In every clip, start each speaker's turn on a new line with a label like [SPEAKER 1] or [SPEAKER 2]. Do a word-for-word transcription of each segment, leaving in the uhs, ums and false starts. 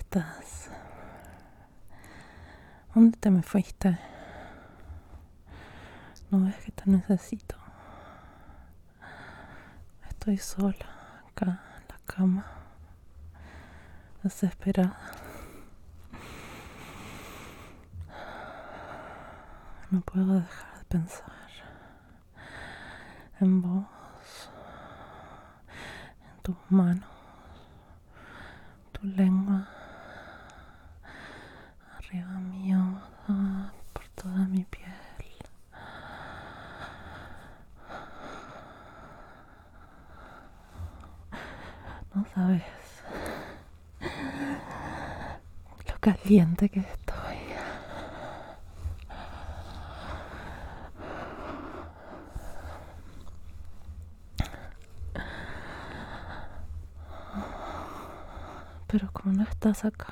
[SPEAKER 1] estás? ¿Dónde te me fuiste? ¿No ves que te necesito? Estoy sola, acá en la cama, desesperada. No puedo dejar de pensar en vos, en tus manos, tu lengua, arriba mío, ah, por toda mi piel. No sabes lo caliente que estoy. Pero como no estás acá,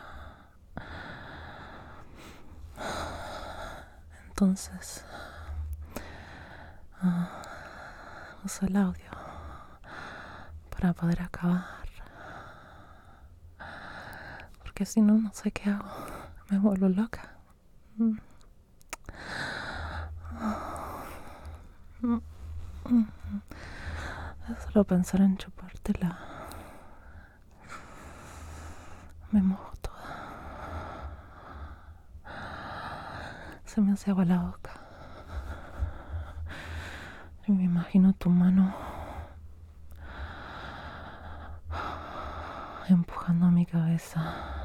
[SPEAKER 1] entonces uh, uso el audio para poder acabar, porque si no, no sé qué hago, me vuelvo loca. Mm. Mm. Mm. Es solo pensar en chupártela, me mojo toda, se me hace agua la boca y me imagino tu mano empujando mi cabeza,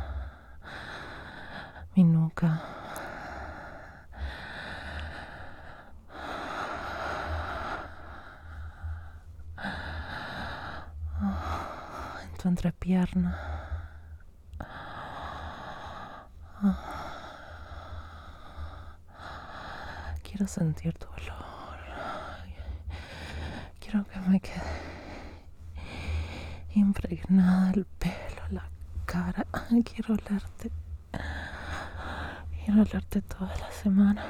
[SPEAKER 1] mi nuca, en tu entrepierna. Quiero sentir tu olor, quiero que me quede impregnada el pelo, la cara. Quiero olerte, quiero olerte toda la semana.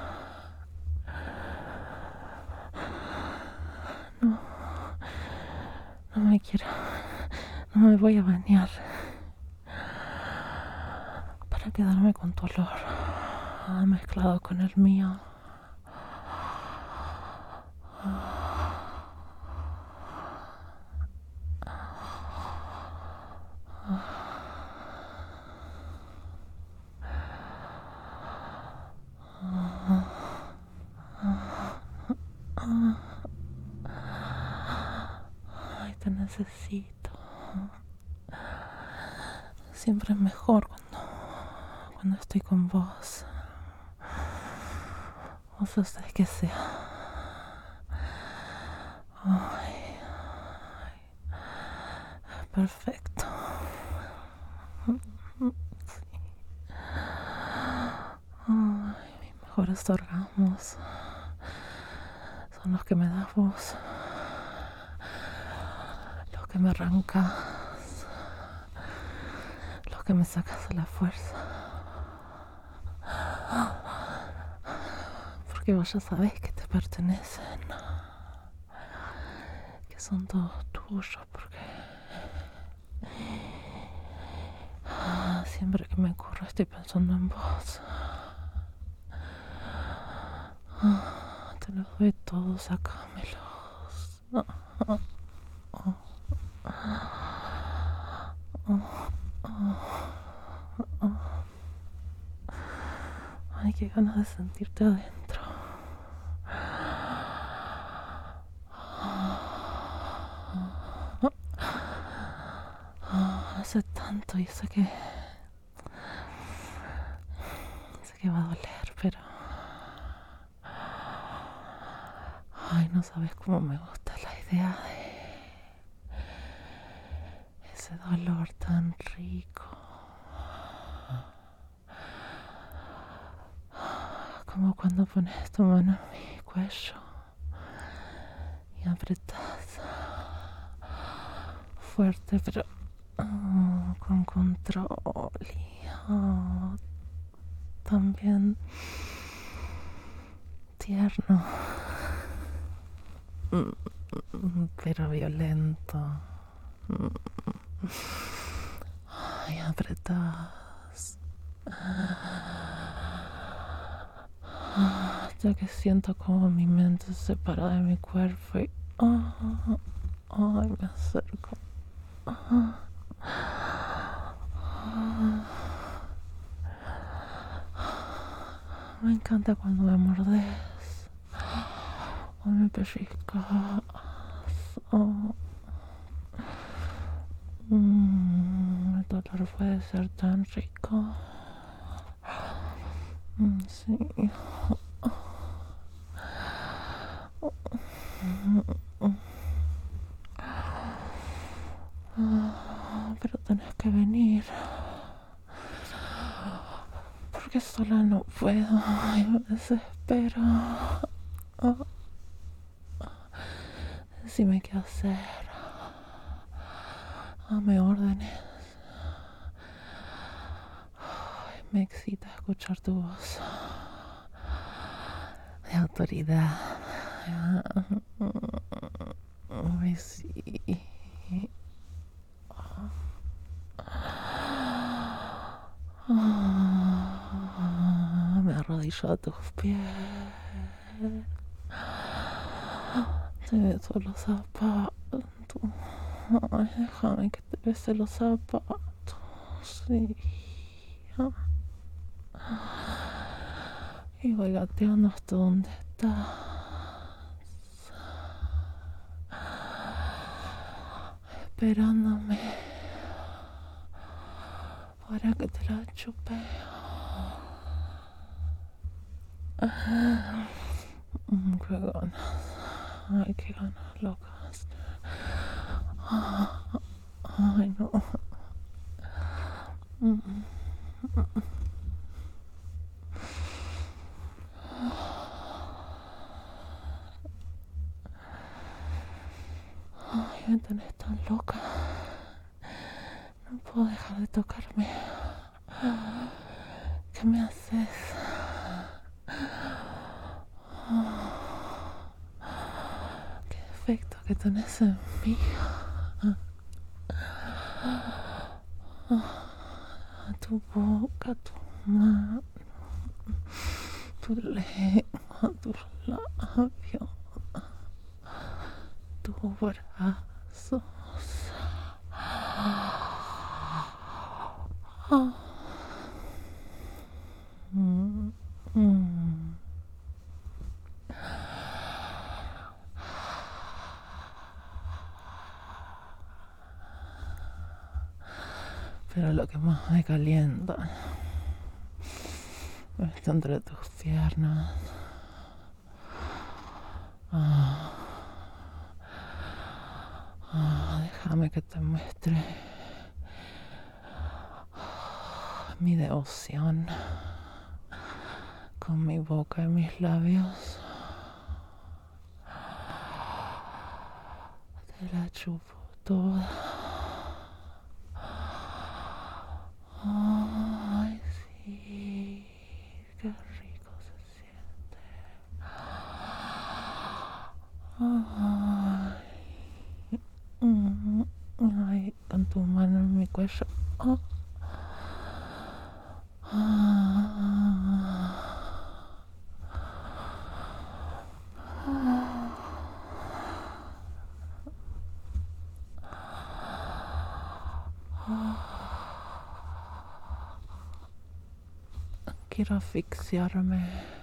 [SPEAKER 1] No, no me quiero, no me voy a bañar para quedarme con tu olor ah, mezclado con el mío. Ay, te necesito. Siempre es mejor cuando, cuando estoy con vos. Vos haces que sea. Ay, ay, perfecto. Sí. Ay, mis mejores orgasmos son los que me das vos, los que me arrancas, los que me sacas a la fuerza, porque vos ya sabés que te pertenecen, que son todos tuyos, porque ah, siempre que me ocurre estoy pensando en vos. Ah, te los doy todos, sacámelos. Ah, ah, ah, ah, ah, ah. Ay, qué ganas de sentirte adentro. Hace tanto y sé que sé que va a doler, pero ay, no sabes cómo me gusta la idea de ese dolor tan rico, como cuando pones tu mano en mi cuello y apretas fuerte, pero oh, con control y oh, también tierno, pero violento. y apretas hasta que siento como mi mente se separa de mi cuerpo y oh, oh, ay, me acerco. Oh, oh. Me encanta cuando me mordes o me pellizcas. Oh. Mm, el dolor puede ser tan rico. Mm, sí. Oh, pero tenés que venir. Porque sola no puedo. Ay, me desespero. Oh. Decime qué hacer. Dame órdenes. Ay, me excita escuchar tu voz de autoridad. Ay, sí. Me arrodillo a tus pies. Te beso los zapatos. Ay, déjame que te bese los zapatos. Sí. Y voy gateando hasta donde estás. Esperándome para que te la chupe. Mm, qué ganas. Ay, qué ganas locas. Ay, no. Ay, me tenés tan loca. No puedo dejar de tocarme. ¿Qué me haces? Qué efecto que tenés en mí. Tu boca, tu mano, tu lengua, tus labios, tus brazos. Mm, mm. Pero lo que más me calienta está entre tus piernas. Ah, ah, déjame que te muestre mi devoción con mi boca y mis labios. Te la chupo toda. Ay, sí, qué rico se siente. Ay, mm, ay, con tu mano en mi cuello. Oh. Quiero asfixiarme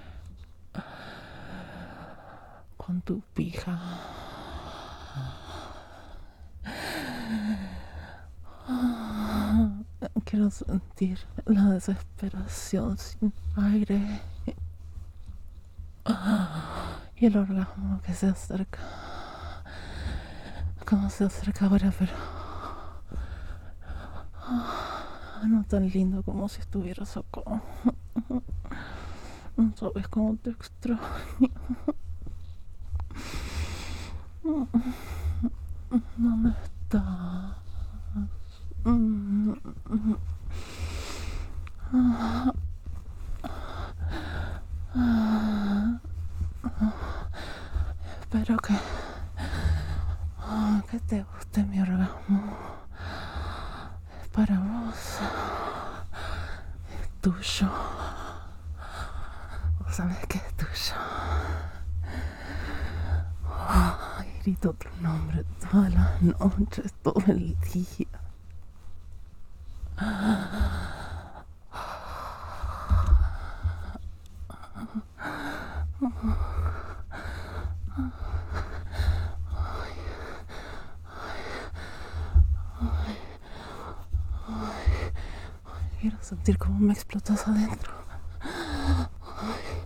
[SPEAKER 1] con tu pija. Quiero sentir la desesperación sin aire y el orgasmo que se acerca, como se acerca ahora, pero no tan lindo como si estuvieras acá. No sabes cómo te extraño. ¿Dónde estás? Espero que, que te guste mi orgasmo. Es para vos. tuyo. Vos sabés que es tuyo. Ay, grito tu nombre todas las noches, todo el día. Quiero sentir cómo me explotas adentro. Ay,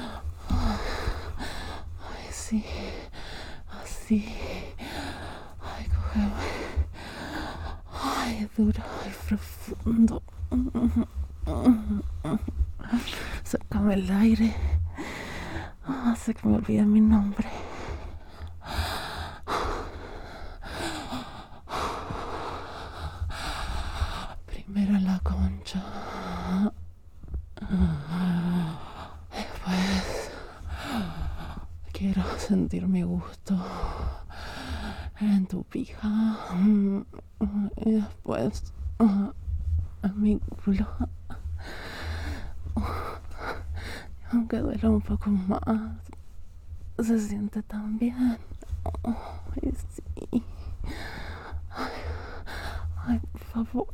[SPEAKER 1] ay, sí, así. Ay, cógeme. Ay, duro, ay, profundo. Sácame el aire. Hace que me olvide mi nombre. Primero en la concha. Después quiero sentir mi gusto en tu pija. Y después en mi culo. Aunque duela un poco más, se siente tan bien. Ay, sí. Ay, ay, por favor.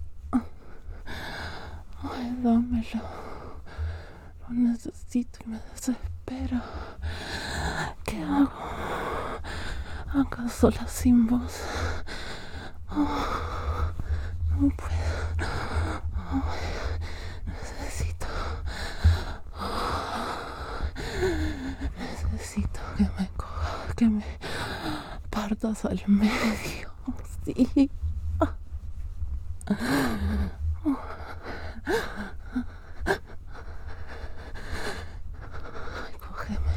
[SPEAKER 1] Ay, dámelo. Lo necesito y me desespero. ¿Qué hago? Acá sola sin vos. Oh, no puedo. Ay, necesito. Necesito que me cojas, que me partas al medio. Sí. Ay, cógeme.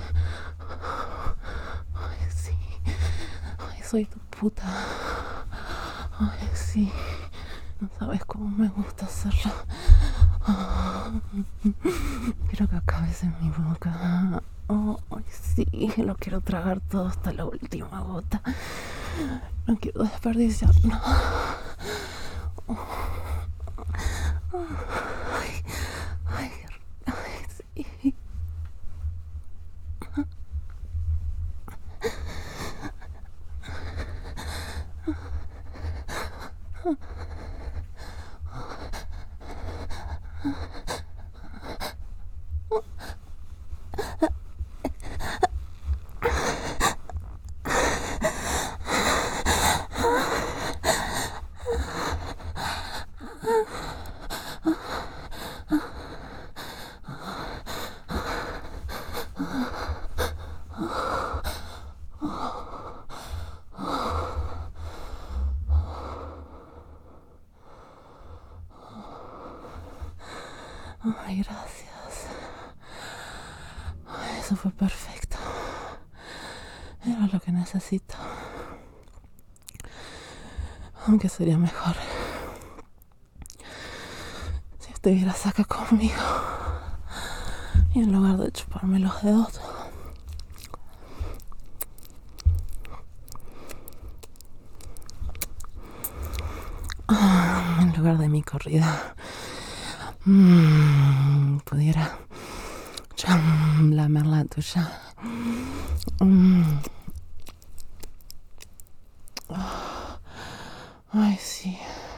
[SPEAKER 1] Ay, sí. Ay, soy tu puta. Ay, sí. No sabes cómo me gusta hacerlo. Quiero que acabes en mi boca. Oh, ay, sí, lo quiero tragar todo hasta la última gota. No quiero desperdiciar nada. Oh. Ay, ay, ay, sí. Ay, gracias. Ay, eso fue perfecto. Era lo que necesito. Aunque sería mejor si estuvieras acá conmigo y en lugar de chuparme los dedos, en lugar de mi corrida, mmm, pudiera lamer la tuya. Mm. Oh. Ay, sí.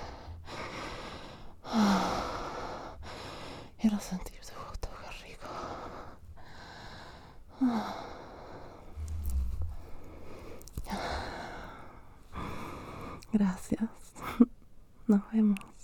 [SPEAKER 1] Oh. Quiero sentir tu gusto, qué rico. Oh. Gracias. Nos vemos.